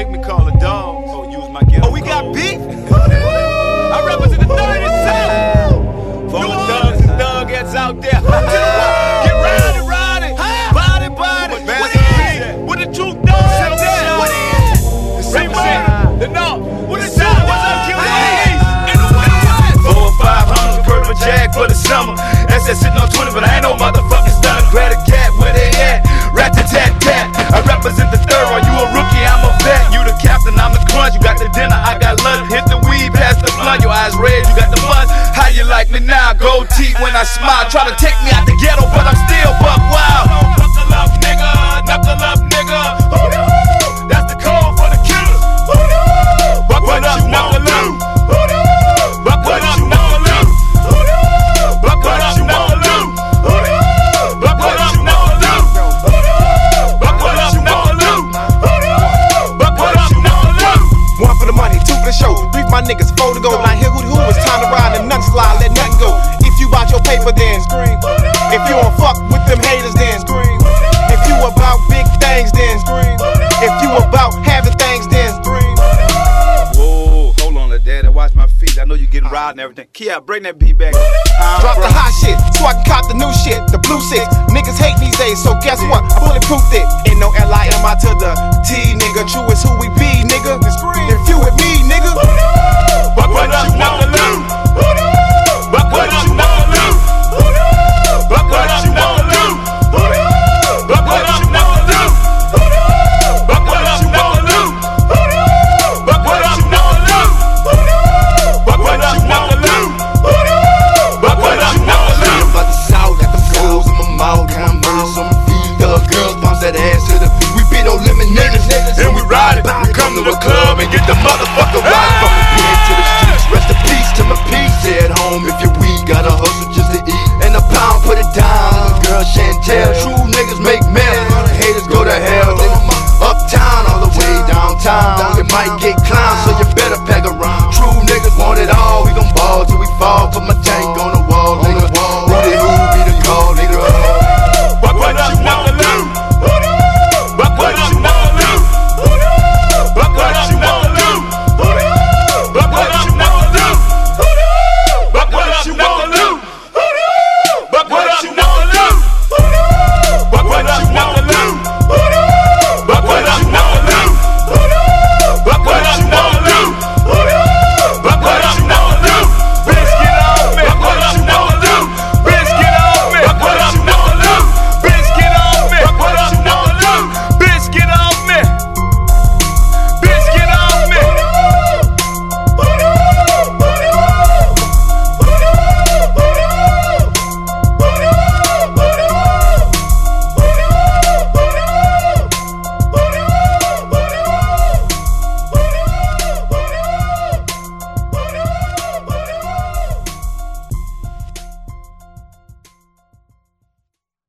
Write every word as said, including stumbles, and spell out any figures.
Make me call a dog. Oh, use my gift. Oh, we got beef? I represent the thirty-seven. For all the thugs and thugheads out there. Get riding, riding. Body, body. What the truth does out there. What it is? Represent the North. What the South? What's up, kill the East? In the West. Four or five hundred, curve a jag for the summer. S S sitting on twenty, but I ain't no motherfucking stunner. Grab a cat, where they at? Rat-a-tat-tat. I represent the third one. You a rookie, I'm a vet. You the captain, I'm the crunch. You got the dinner, I got lunch. Hit the weed, pass the blunt. Your eyes red, you got the mud. How you like me now? Gold teeth when I smile. Try to take me out the ghetto, but I'm still buck wild. Knuckle up, nigga. Knuckle up, nigga. Hoodoo. That's the code for the killers. Hoodoo. Buckle up, knuckle up. Hoodoo. Buckle up, knuckle up. Hoodoo. Buckle up, knuckle up. Hoodoo. Buckle up, knuckle up. Hoodoo. Buckle up, knuckle up. Hoodoo. Buckle up, knuckle up. One for the money, two for the show. Three for my niggas, four to go. Now here who who it's time to ride and nothing slide, let nothing go. If you bout your paper, then scream. If you don't fuck with them haters, then scream. If you about big things, then scream. If you about having things, then scream. Whoa, hold on, Dad. Watch my feet. I know you getting riled and everything. Kia, bring that beat back. Um, Drop bro. the hot shit, so I can cop the new shit, the blue six. Niggas hate these days, so guess what? I bulletproofed it. Ain't no L I M I to the T, nigga. True is who we be, nigga. If you with me, nigga. Buckle up, knuckle up. Buckle up, knuckle up. Buckle up, knuckle up. Buckle up, knuckle up. Buckle up, knuckle up. Buckle up, knuckle up. Buckle up, knuckle up. Buckle up, knuckle up. About the South, got them goals in my mouth, and my mouth on my feet. The girls bounce that ass to the beat. We been no limit niggas, And we ride it. We come to the club and get the motherfucker right. from the pen to the streets. Rest in peace to my peace. Stay at home if you're weak, gotta hustle just to eat. And a pound, put it down. Girl Chantel, true niggas make mail. Haters go to hell. Uptown all the way downtown. It might get clown, so